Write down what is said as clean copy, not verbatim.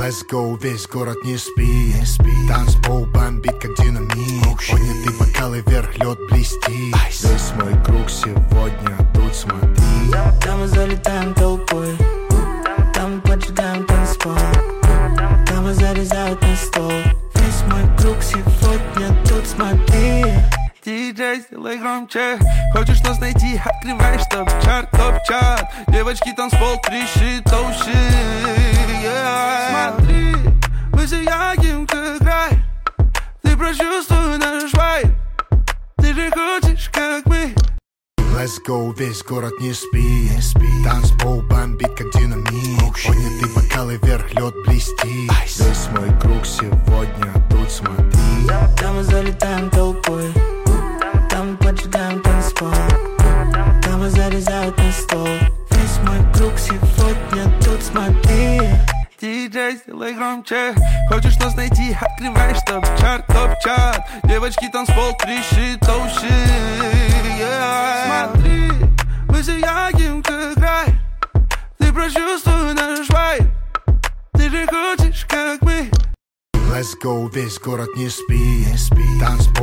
Let's go, весь город не спи. Танцпол бомбит, как динамит. Поднятый бокалы вверх, лед блестит. Весь мой круг сегодня тут, смотри. Там мы залетаем толпой, там мы поджигаем танцпол, там мы зарезают на стол. Весь мой круг сегодня тут, смотри. Диджей, сделай громче. Хочешь нас найти, открываешь топ-чарт. Девочки, танцпол трещит, толще. Смотри, мы сияем, как рай. Ты прочувствуй наш вайб. Ты же хочешь, как мы. Let's go, весь город не спи. Танцпол бомбит, как динамит. Поднятый бокалы вверх, лед блестит. Весь мой круг сегодня тут, смотри. Там мы залетаем толпой, там мы поджигаем танцпол, там мы зарезают на стол. Весь мой круг сегодня тут, смотри. Диджей, сделай громче. Хочешь нас найти, открываешь топ-чарт. Девочки, танцпол трещит, толще. Смотри, мы сияем, как рай. Ты прочувствуй наш вайб. Ты же хочешь, как мы. Let's go, весь город не спи. Танцпол